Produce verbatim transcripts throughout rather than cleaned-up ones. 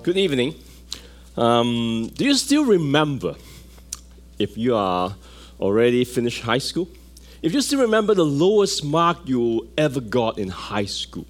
Good evening. Um, do you still remember, if you are already finished high school, if you still remember the lowest mark you ever got in high school?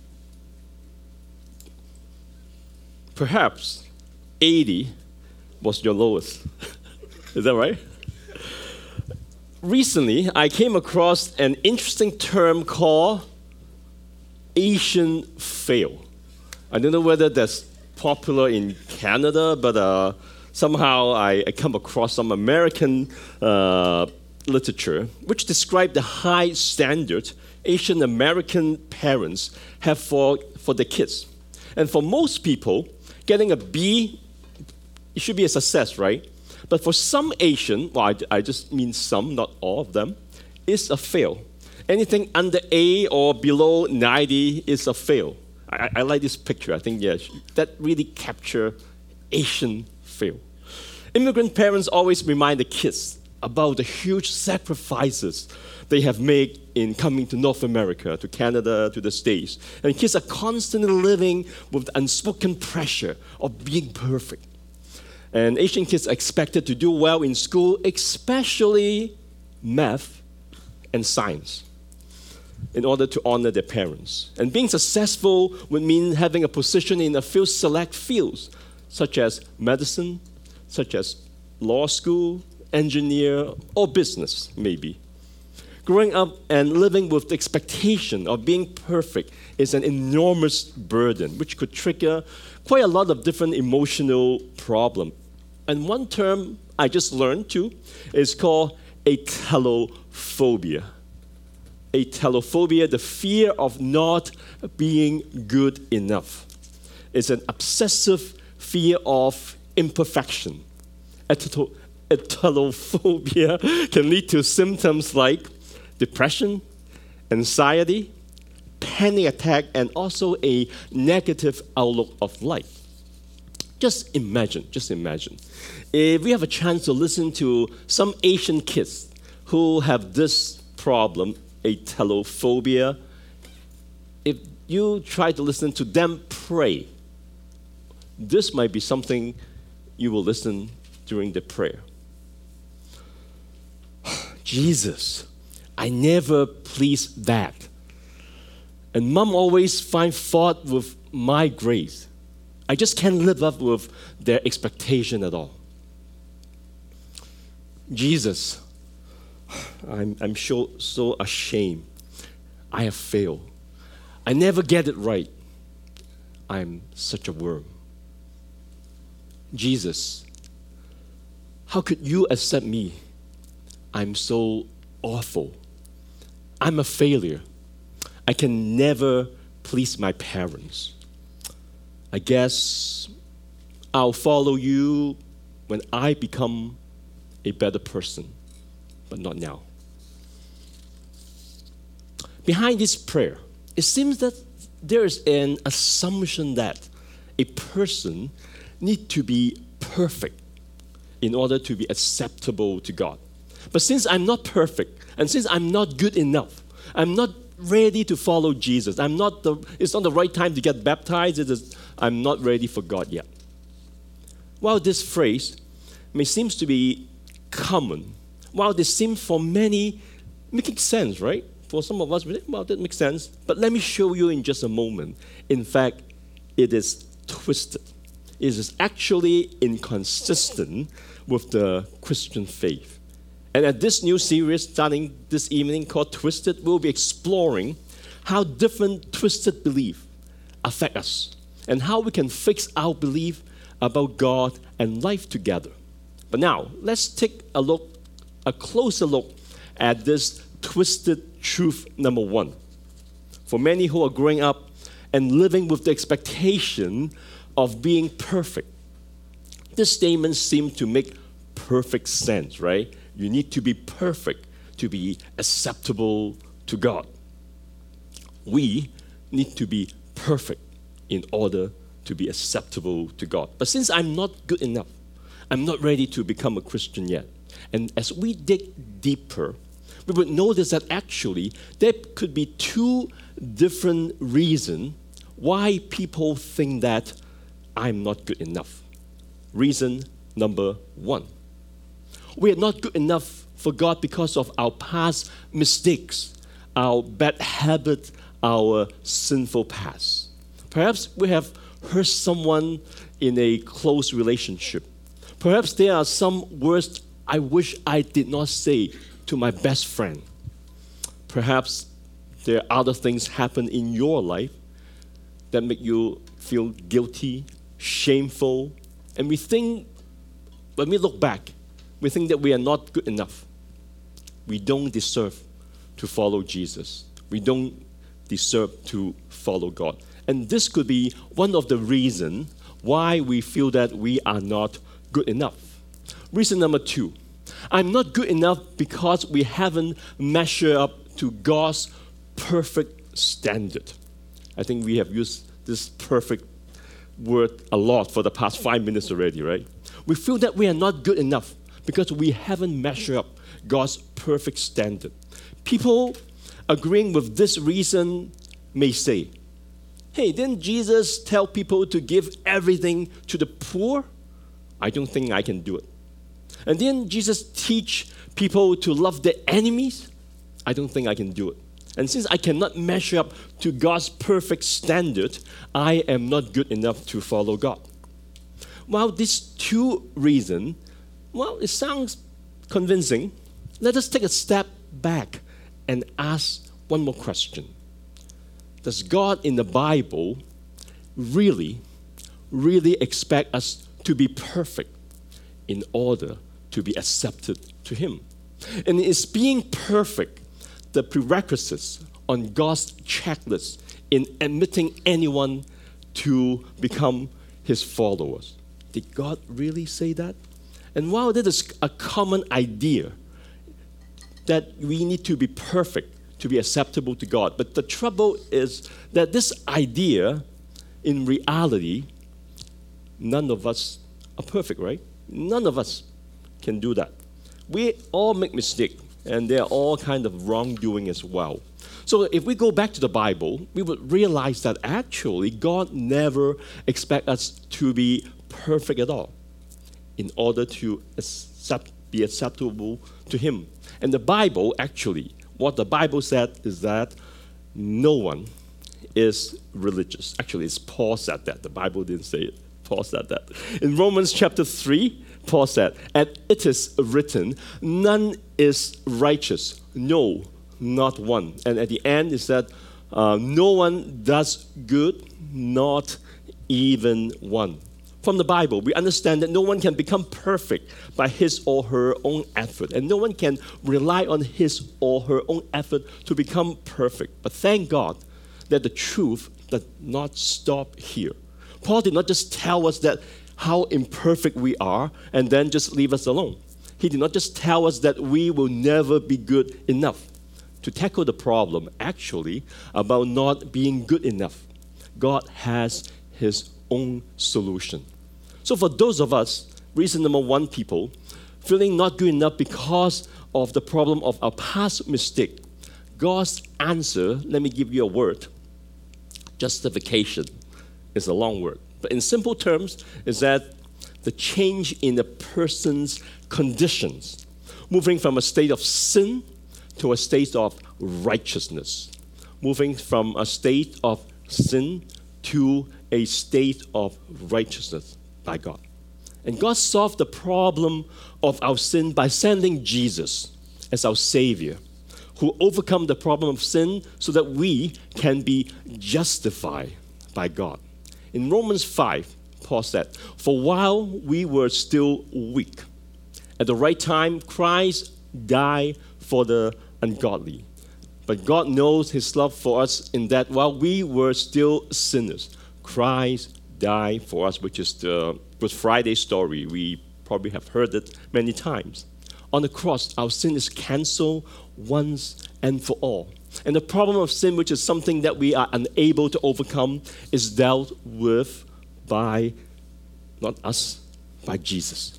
Perhaps eighty was your lowest. Is that right? Recently, I came across an interesting term called Asian fail. I don't know whether that's popular in Canada, but uh, somehow I, I come across some American uh, literature which describe the high standard Asian American parents have for, for their kids. And for most people, getting a B, it should be a success, right? But for some Asian, well, I, I just mean some, not all of them, is a fail. Anything under A or below ninety is a fail. I, I like this picture. I think, yeah, that really captures Asian fail. Immigrant parents always remind the kids about the huge sacrifices they have made in coming to North America, to Canada, to the States. And kids are constantly living with the unspoken pressure of being perfect. And Asian kids are expected to do well in school, especially math and science, in order to honor their parents. And being successful would mean having a position in a few select fields, such as medicine, such as law school, engineer, or business, maybe. Growing up and living with the expectation of being perfect is an enormous burden, which could trigger quite a lot of different emotional problems. And one term I just learned too is called atelophobia. Atelophobia, the fear of not being good enough. It's an obsessive fear of imperfection. Atelophobia can lead to symptoms like depression, anxiety, panic attack, and also a negative outlook of life. Just imagine, just imagine, if we have a chance to listen to some Asian kids who have this problem, atelophobia, if you try to listen to them pray, this might be something you will listen during the prayer. Jesus, I never please that. And mom always find fault with my grades. I just can't live up with their expectation at all. Jesus, I'm, I'm so, so ashamed. I have failed. I never get it right. I'm such a worm. Jesus, how could you accept me? I'm so awful. I'm a failure. I can never please my parents. I guess I'll follow you when I become a better person, but not now. Behind this prayer, it seems that there is an assumption that a person needs to be perfect in order to be acceptable to God. But since I'm not perfect, and since I'm not good enough, I'm not ready to follow Jesus. I'm not the, it's not the right time to get baptized. It is, I'm not ready for God yet. While this phrase may seem to be common, while this seems for many making sense, right? For some of us, well, that makes sense. But let me show you in just a moment. In fact, it is twisted. It is actually inconsistent with the Christian faith. And at this new series starting this evening called Twisted, we'll be exploring how different twisted beliefs affect us and how we can fix our belief about God and life together. But now, let's take a look, a closer look at this twisted truth number one. For many who are growing up and living with the expectation of being perfect, this statement seems to make perfect sense, right? You need to be perfect to be acceptable to God. We need to be perfect in order to be acceptable to God. But since I'm not good enough, I'm not ready to become a Christian yet. And as we dig deeper, we would notice that actually there could be two different reasons why people think that I'm not good enough. Reason number one. We are not good enough for God because of our past mistakes, our bad habit, our sinful past. Perhaps we have hurt someone in a close relationship. Perhaps there are some words I wish I did not say to my best friend. Perhaps there are other things happen in your life that make you feel guilty, shameful, and we think, when we look back, we think that we are not good enough. We don't deserve to follow Jesus. We don't deserve to follow God. And this could be one of the reasons why we feel that we are not good enough. Reason number two, I'm not good enough because we haven't measured up to God's perfect standard. I think we have used this perfect word a lot for the past five minutes already, right? We feel that we are not good enough because we haven't measured up God's perfect standard. People agreeing with this reason may say, hey, didn't Jesus tell people to give everything to the poor? I don't think I can do it. And didn't Jesus teach people to love their enemies? I don't think I can do it. And since I cannot measure up to God's perfect standard, I am not good enough to follow God. While these two reasons, well, it sounds convincing, let us take a step back and ask one more question. Does God in the Bible really, really expect us to be perfect in order to be accepted to Him? And is being perfect the prerequisites on God's checklist in admitting anyone to become His followers? Did God really say that? And while that is a common idea that we need to be perfect to be acceptable to God, but the trouble is that this idea, in reality, none of us are perfect, right? None of us can do that. We all make mistakes, and there are all kinds of wrongdoing as well. So if we go back to the Bible, we would realize that actually God never expects us to be perfect at all in order to accept, be acceptable to Him. And the Bible, actually, what the Bible said is that no one is religious. Actually, it's Paul said that. The Bible didn't say it. Paul said that. In Romans chapter three, Paul said, and it is written, none is righteous, no, not one. And at the end, it said, uh, no one does good, not even one. From the Bible, we understand that no one can become perfect by his or her own effort, and no one can rely on his or her own effort to become perfect. But thank God that the truth does not stop here. Paul did not just tell us that how imperfect we are and then just leave us alone. He did not just tell us that we will never be good enough. To tackle the problem, actually, about not being good enough, God has His own solution. So for those of us, reason number one, people, feeling not good enough because of the problem of our past mistake, God's answer, let me give you a word, justification. Is a long word. But in simple terms, is that the change in a person's conditions, moving from a state of sin to a state of righteousness, moving from a state of sin to a state of righteousness by God. And God solved the problem of our sin by sending Jesus as our Savior, who overcome the problem of sin so that we can be justified by God. In Romans five, Paul said, for while we were still weak, at the right time, Christ died for the ungodly. But God knows His love for us in that while we were still sinners, Christ died for us, which is the Good Friday story. We probably have heard it many times. On the cross, our sin is canceled once and for all. And the problem of sin, which is something that we are unable to overcome, is dealt with by, not us, by Jesus.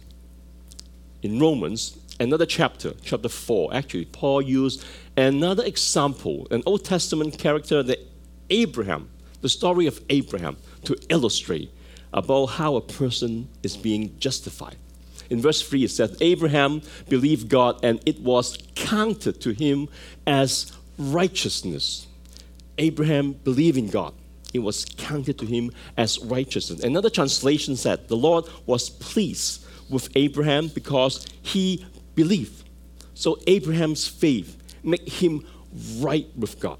In Romans, another chapter, chapter four, actually, Paul used another example, an Old Testament character, the Abraham, the story of Abraham, to illustrate about how a person is being justified. In verse three, it says, Abraham believed God, and it was counted to him as righteousness. Abraham believed in God. It was counted to him as righteousness. Another translation said, the Lord was pleased with Abraham because he believed. So Abraham's faith made him right with God.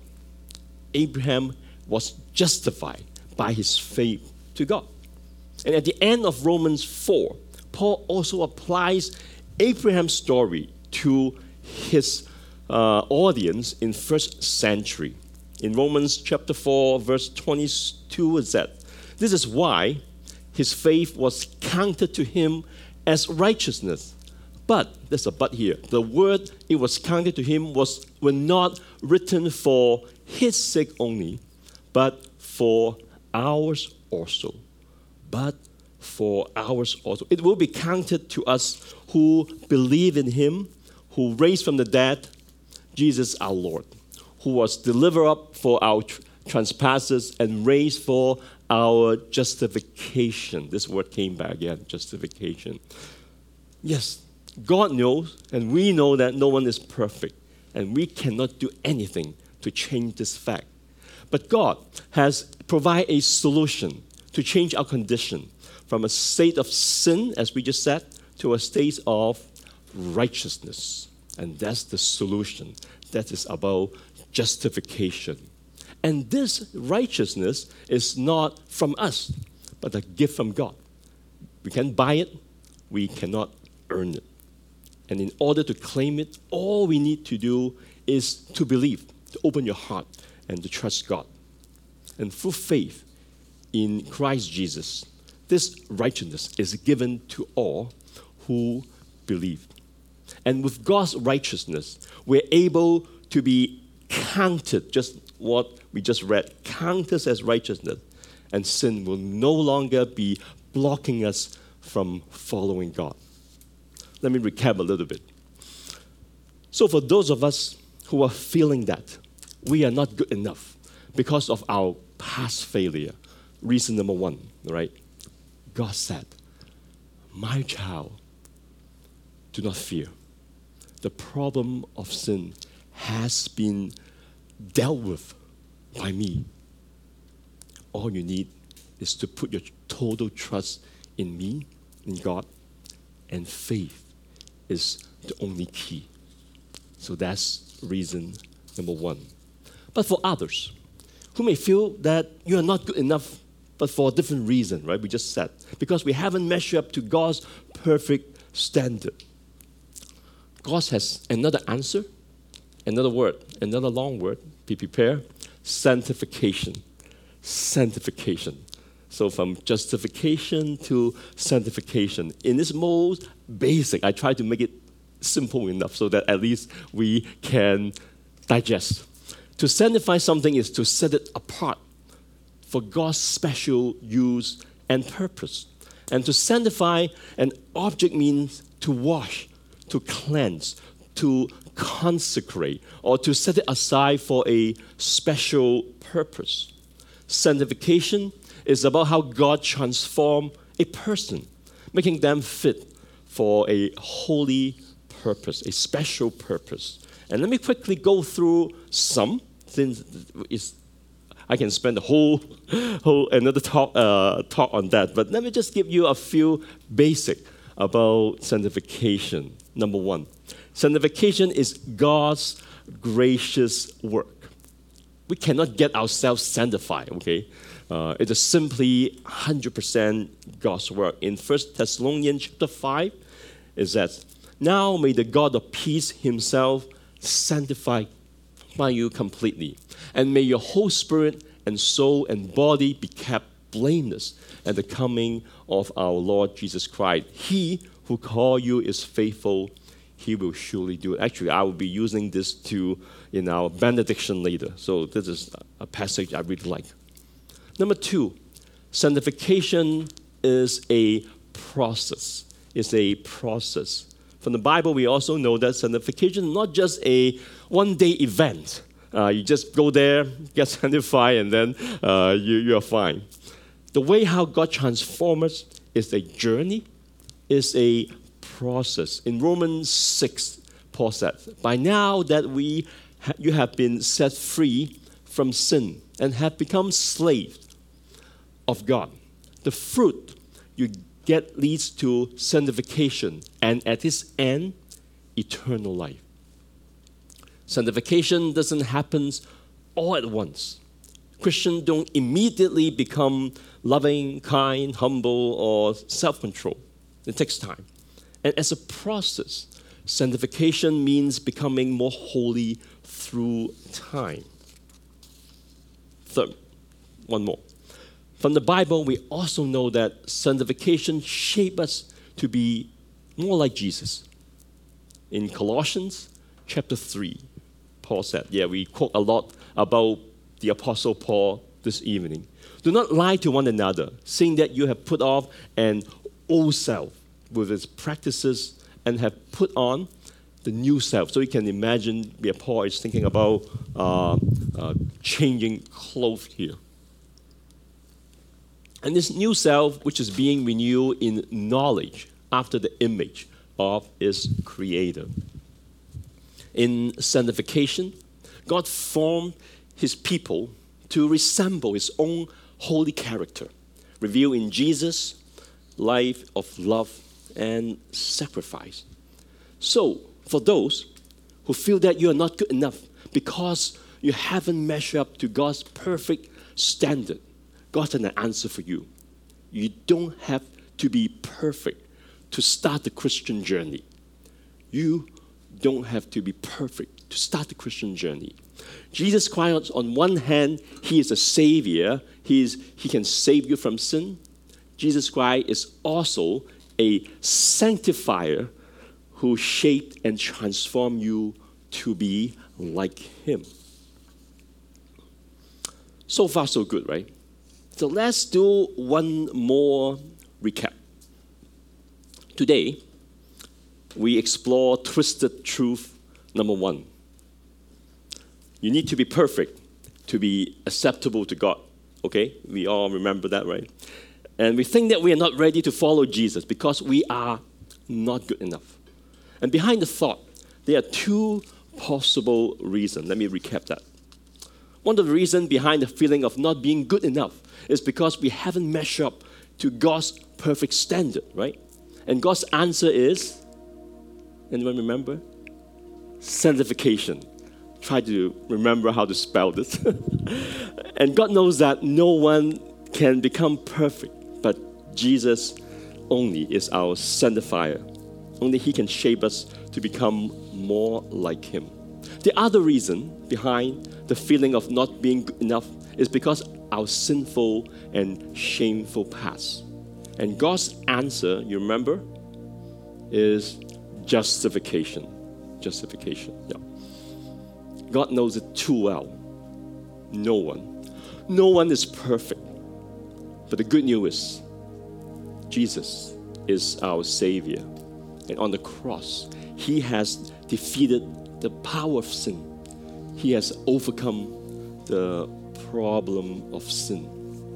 Abraham was justified by his faith to God. And at the end of Romans four, Paul also applies Abraham's story to his uh, audience in first century. In Romans chapter four, verse twenty-two, it said, this is why his faith was counted to him as righteousness. But, there's a but here, the word it was counted to him was were not written for his sake only, but for ours also. But for ours also. It will be counted to us who believe in him, who raised from the dead, Jesus our Lord, who was delivered up for our tr- trespasses and raised for our justification. This word came back again, justification. Yes, God knows, and we know that no one is perfect, and we cannot do anything to change this fact. But God has provided a solution to change our condition from a state of sin, as we just said, to a state of righteousness. And that's the solution. That is about justification. And this righteousness is not from us, but a gift from God. We can't buy it. We cannot earn it. And in order to claim it, all we need to do is to believe, to open your heart, and to trust God. And through faith in Christ Jesus, this righteousness is given to all who believe. And with God's righteousness, we're able to be counted, just what we just read, counted as righteousness, and sin will no longer be blocking us from following God. Let me recap a little bit. So for those of us who are feeling that we are not good enough because of our past failure, reason number one, right? God said, my child, do not fear. The problem of sin has been dealt with by me. All you need is to put your total trust in me, in God, and faith is the only key. So that's reason number one. But for others who may feel that you are not good enough, but for a different reason, right? We just said, because we haven't measured up to God's perfect standard. God has another answer, another word, another long word. Be prepared. Sanctification. Sanctification. So from justification to sanctification. In this most basic, I try to make it simple enough so that at least we can digest. To sanctify something is to set it apart for God's special use and purpose. And to sanctify an object means to wash, to cleanse, to consecrate, or to set it aside for a special purpose. Sanctification is about how God transforms a person, making them fit for a holy purpose, a special purpose. And let me quickly go through some, since it's, I can spend the whole, whole another talk, uh, talk on that. But let me just give you a few basic about sanctification. Number one, sanctification is God's gracious work. We cannot get ourselves sanctified, okay? Uh, it is simply one hundred percent God's work. In First Thessalonians chapter five, it says, now may the God of peace himself sanctify you completely, and may your whole spirit and soul and body be kept blameless at the coming of our Lord Jesus Christ. He who called you is faithful. He will surely do it. Actually, I will be using this to in our benediction later. So this is a passage I really like. Number two, sanctification is a process. It's a process. From the Bible, we also know that sanctification is not just a one-day event. Uh, you just go there, get sanctified, and then uh, you, you're fine. The way how God transforms us is a journey, is a process. In Romans six, Paul says, by now that we ha- you have been set free from sin and have become slaves of God, the fruit you get leads to sanctification, and at its end, eternal life. Sanctification doesn't happen all at once. Christians don't immediately become loving, kind, humble, or self-controlled. It takes time. And as a process, sanctification means becoming more holy through time. Third, one more. From the Bible, we also know that sanctification shapes us to be more like Jesus. In Colossians chapter three, Paul said, yeah, we quote a lot about the Apostle Paul this evening. Do not lie to one another, seeing that you have put off an old self with its practices and have put on the new self. So you can imagine where Paul is thinking about uh, uh, changing clothes here. And this new self, which is being renewed in knowledge after the image of its creator. In sanctification, God formed his people to resemble his own holy character, revealed in Jesus' life of love and sacrifice. So, for those who feel that you are not good enough because you haven't measured up to God's perfect standard, God has an answer for you. You don't have to be perfect to start the Christian journey. You don't have to be perfect to start the Christian journey. Jesus Christ, on one hand, he is a savior. He, is, he can save you from sin. Jesus Christ is also a sanctifier who shaped and transformed you to be like him. So far, so good, right? So let's do one more recap. Today, we explore twisted truth number one. You need to be perfect to be acceptable to God. Okay? We all remember that, right? And we think that we are not ready to follow Jesus because we are not good enough. And behind the thought, there are two possible reasons. Let me recap that. One of the reasons behind the feeling of not being good enough is because we haven't measured up to God's perfect standard, right? And God's answer is, anyone remember? Sanctification. Try to remember how to spell this. And God knows that no one can become perfect, but Jesus only is our sanctifier. Only he can shape us to become more like him. The other reason behind the feeling of not being good enough is because our sinful and shameful past. And God's answer, you remember, is justification. Justification, yeah. God knows it too well. No one. No one is perfect. But the good news is, Jesus is our Savior. And on the cross, he has defeated the power of sin. He has overcome the problem of sin.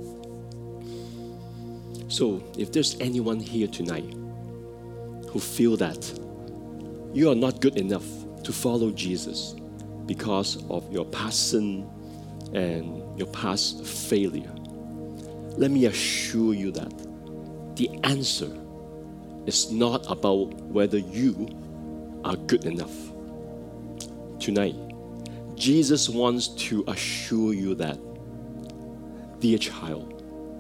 So, if there's anyone here tonight who feel that you are not good enough to follow Jesus because of your past sin and your past failure, let me assure you that the answer is not about whether you are good enough. Tonight, Jesus wants to assure you that, dear child,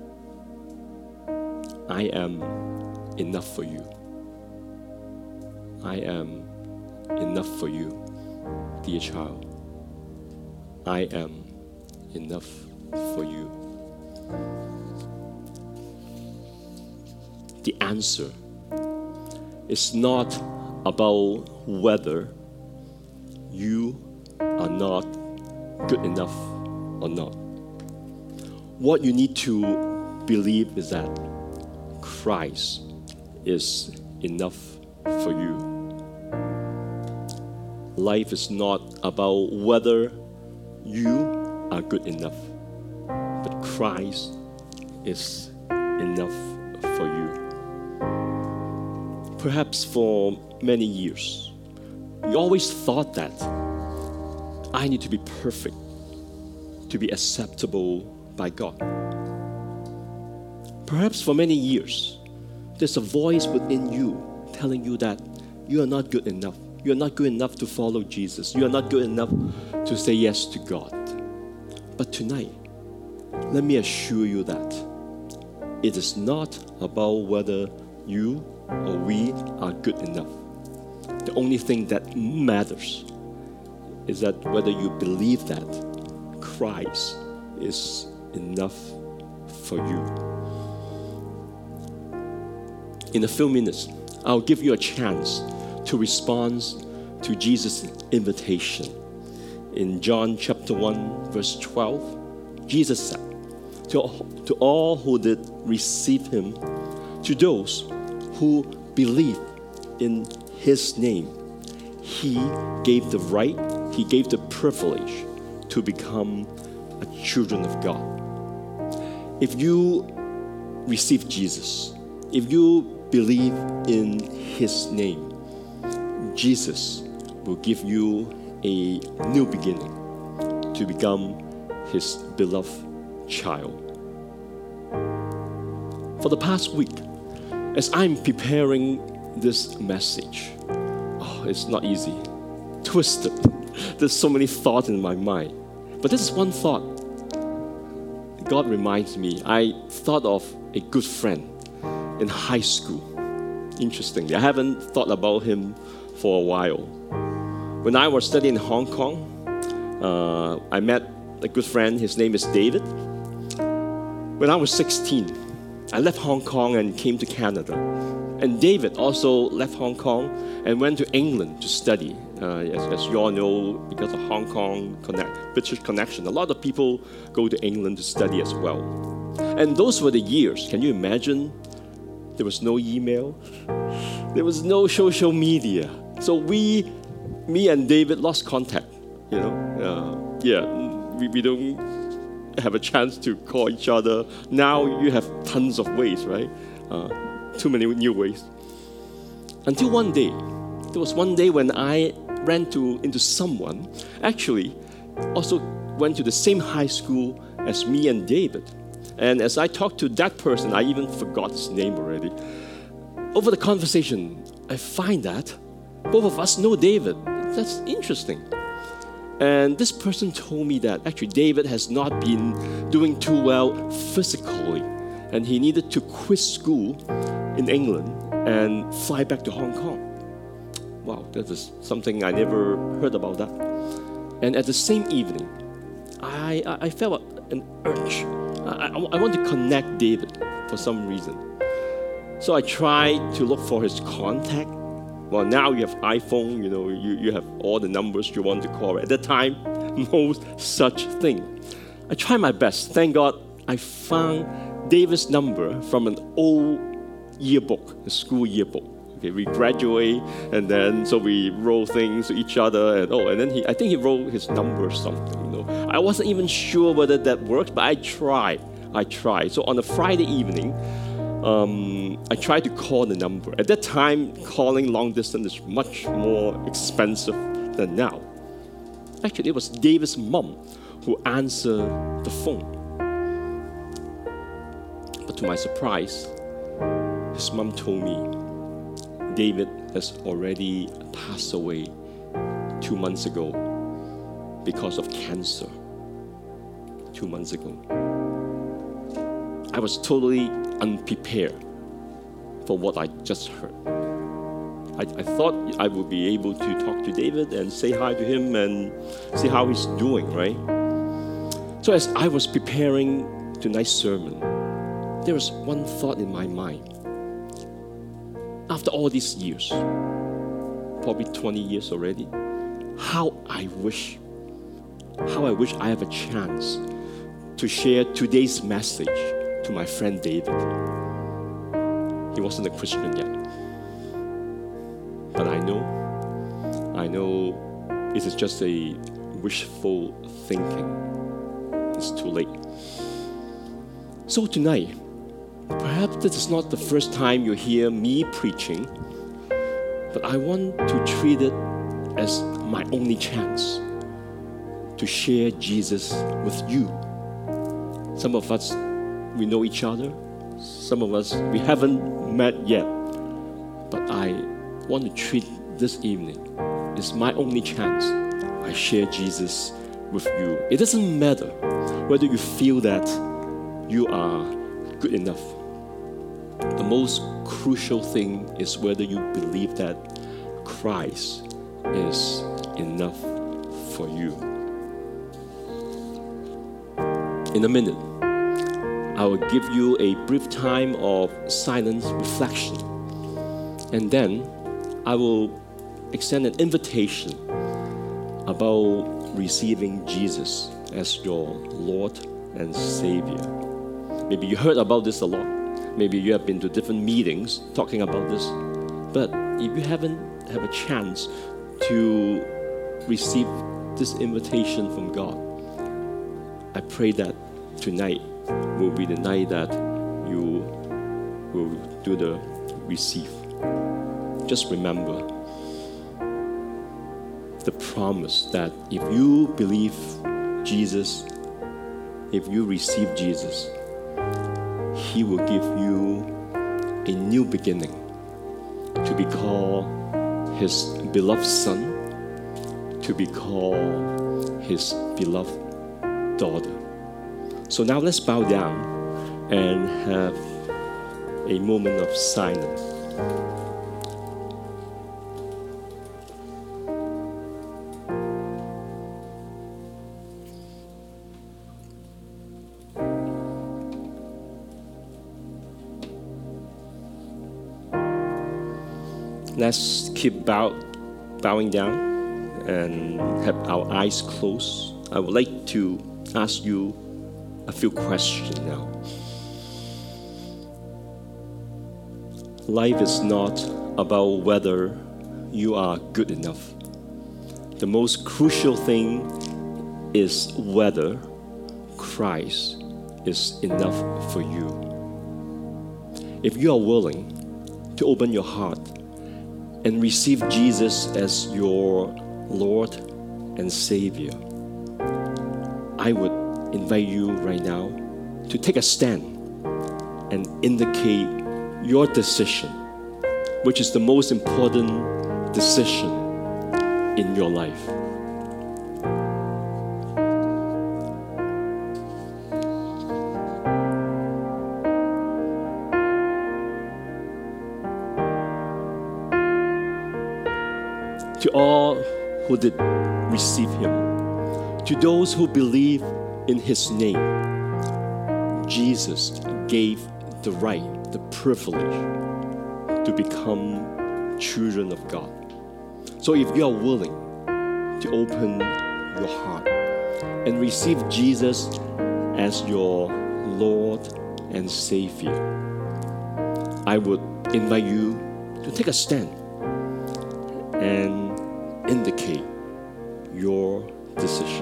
I am enough for you. I am enough for you, dear child. I am enough for you. The answer is not about whether you are not good enough or not. What you need to believe is that Christ is enough for you. Life is not about whether you are good enough, but Christ is enough for you. Perhaps for many years, you always thought that I need to be perfect to be acceptable by God. Perhaps for many years, there's a voice within you telling you that you are not good enough. You are not good enough to follow Jesus. You are not good enough to say yes to God. But tonight, let me assure you that it is not about whether you or we are good enough. The only thing that matters is that whether you believe that Christ is enough for you. In a few minutes, I'll give you a chance to respond to Jesus' invitation. In John chapter one, verse twelve, Jesus said, to, to all who did receive him, to those who believe in his name, he gave the right, he gave the privilege to become a children of God. If you receive Jesus, if you believe in his name, Jesus will give you a new beginning to become his beloved child. For the past week, as I'm preparing this message, oh, it's not easy, twisted. There's so many thoughts in my mind. But this is one thought. God reminds me, I thought of a good friend in high school. Interestingly, I haven't thought about him for a while. When I was studying in Hong Kong, uh, I met a good friend. His name is David. When I was sixteen, I left Hong Kong and came to Canada. And David also left Hong Kong and went to England to study. Uh, as, as you all know, because of Hong Kong connect, British connection, a lot of people go to England to study as well. And those were the years. Can you imagine? There was no email. There was no social media. So we, me and David lost contact, you know. Uh, yeah, we, we don't have a chance to call each other. Now you have tons of ways, right? Uh, too many new ways. Until one day, there was one day when I ran to, into someone, actually also went to the same high school as me and David. And as I talked to that person, I even forgot his name already. Over the conversation, I find that both of us know David. That's interesting. And this person told me that actually David has not been doing too well physically, and he needed to quit school in England and fly back to Hong Kong. Wow, that is something I never heard about that. And at the same evening, I, I, I felt an urge. I, I, I want to connect David for some reason. So I tried to look for his contact. Well, now you have iPhone, you know, you, you have all the numbers you want to call. At that time, no such thing. I tried my best. Thank God I found David's number from an old yearbook, a school yearbook. Okay, we graduate, and then so we wrote things to each other, and oh, and then he, I think he wrote his number or something. You know, I wasn't even sure whether that worked, but I tried. I tried. So on a Friday evening, um, I tried to call the number. At that time, calling long distance is much more expensive than now. Actually, it was David's mom who answered the phone. But to my surprise, his mom told me David has already passed away two months ago because of cancer. Two months ago. I was totally unprepared for what I just heard. I, I thought I would be able to talk to David and say hi to him and see how he's doing, right? So as I was preparing tonight's sermon, there was one thought in my mind. After all these years, probably twenty years already, how I wish, how I wish I have a chance to share today's message to my friend David. He wasn't a Christian yet. But I know, I know it is just a wishful thinking. It's too late. So tonight, perhaps this is not the first time you hear me preaching, but I want to treat it as my only chance to share Jesus with you. Some of us, we know each other. Some of us, we haven't met yet. But I want to treat this evening as my only chance. I share Jesus with you. It doesn't matter whether you feel that you are good enough. The most crucial thing is whether you believe that Christ is enough for you. In a minute, I will give you a brief time of silent reflection, and then I will extend an invitation about receiving Jesus as your Lord and Savior. Maybe you heard about this a lot. Maybe you have been to different meetings talking about this. But if you haven't had a chance to receive this invitation from God, I pray that tonight will be the night that you will do the receive. Just remember the promise that if you believe Jesus, if you receive Jesus, He will give you a new beginning to be called His beloved Son, to be called His beloved daughter. So now let's bow down and have a moment of silence. Let's keep bow, bowing down and have our eyes closed. I would like to ask you a few questions now. Life is not about whether you are good enough. The most crucial thing is whether Christ is enough for you. If you are willing to open your heart and receive Jesus as your Lord and Savior, I would invite you right now to take a stand and indicate your decision, which is the most important decision in your life. To all who did receive Him, to those who believe in His name, Jesus gave the right, the privilege to become children of God. So if you are willing to open your heart and receive Jesus as your Lord and Savior, I would invite you to take a stand and indicate your decision.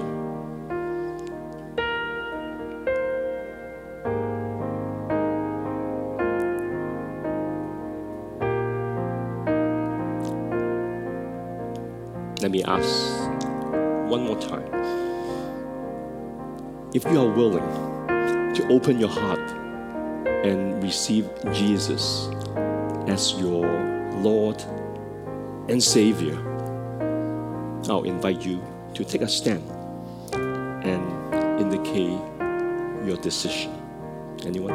Let me ask one more time. If you are willing to open your heart and receive Jesus as your Lord and Savior, I'll invite you to take a stand and indicate your decision. Anyone?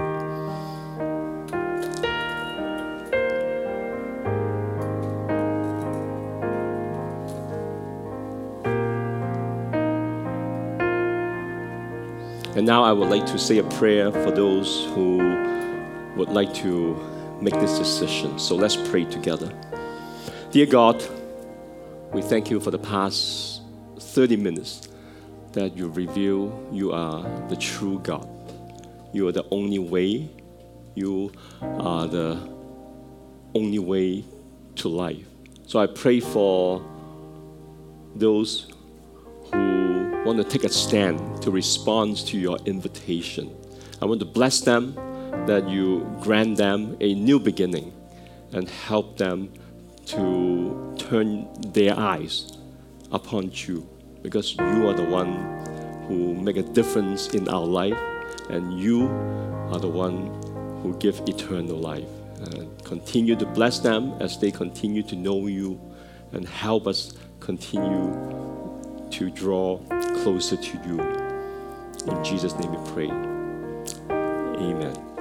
And now I would like to say a prayer for those who would like to make this decision. So let's pray together. Dear God, we thank you for the past thirty minutes that you reveal you are the true God. You are the only way. You are the only way to life. So I pray for those who want to take a stand to respond to your invitation. I want to bless them, that you grant them a new beginning and help them to turn their eyes upon you, because you are the one who make a difference in our life, and you are the one who give eternal life. And continue to bless them as they continue to know you, and help us continue to draw closer to you. In Jesus' name we pray. Amen.